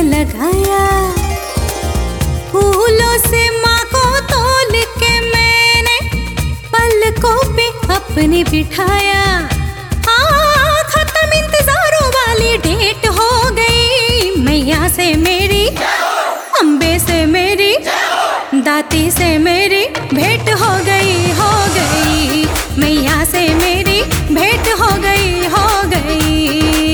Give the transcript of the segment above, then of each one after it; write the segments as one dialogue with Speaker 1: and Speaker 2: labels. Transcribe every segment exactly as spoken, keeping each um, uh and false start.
Speaker 1: लगाया, फूलों से माँ को तोल के मैंने पलकों पे अपने बिठाया। हाँ, खत्म इंतजारों वाली डेट हो गई, मैया से मेरी, अम्बे से मेरी, दाती से मेरी भेंट हो गई, हो गई, मैया से मेरी भेंट हो गई, हो गई।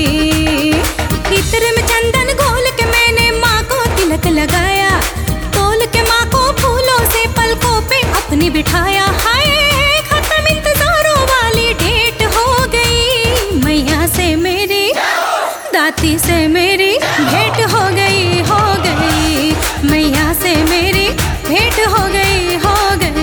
Speaker 1: इत्र में चंदन घोल के मैंने माँ को तिलक लगाया, तोल के माँ को फूलों से पलकों पे अपनी बिठाया। हाय, खत्म इंतजारों वाली डेट हो गई, मैया से मेरी, दाती से मेरी भेंट हो गई, हो गई, मैया से मेरी भेंट हो गई, हो गई।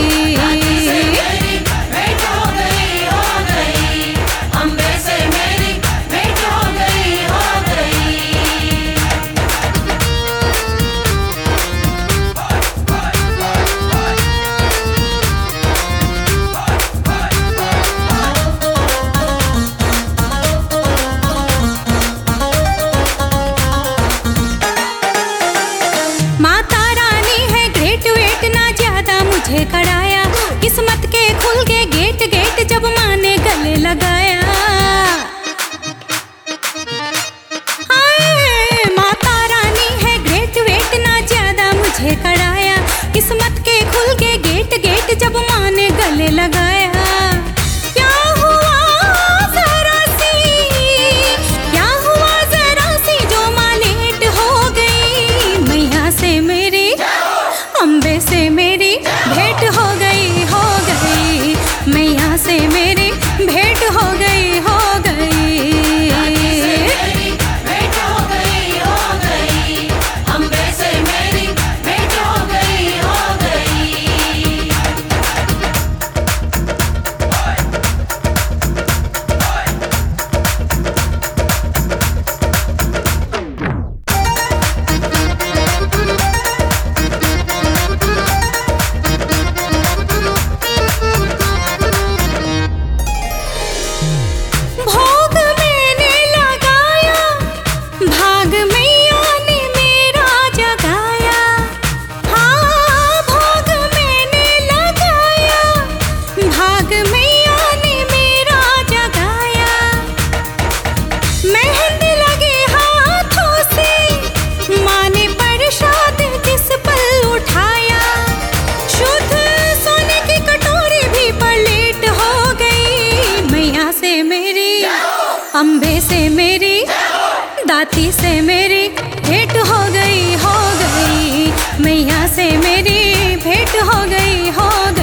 Speaker 1: मुझे कराया, किस्मत के खुल के गेट गेट जब माँ ने गले लगाया। हाय, माता रानी है ग्रेट वेट ना ज्यादा मुझे कराया, किस्मत के खुल के गेट गेट जब माँ ने गले लगाया। क्या हुआ जरा सी, क्या हुआ जरा सी जो माँ लेट हो गई, मैया से मेरी, अम्बे से मेरी भेंट हो गई, हो गई, मैया से मेरी भेंट हो गई, हो गई। भेंट हो गई, हो गई, अम्बे से मेरी भेंट हो गई, हो गई। अम्बे से मेरी, दाती से मेरी भेंट हो गई, हो गई, मैया से मेरी भेंट हो गई, हो गई।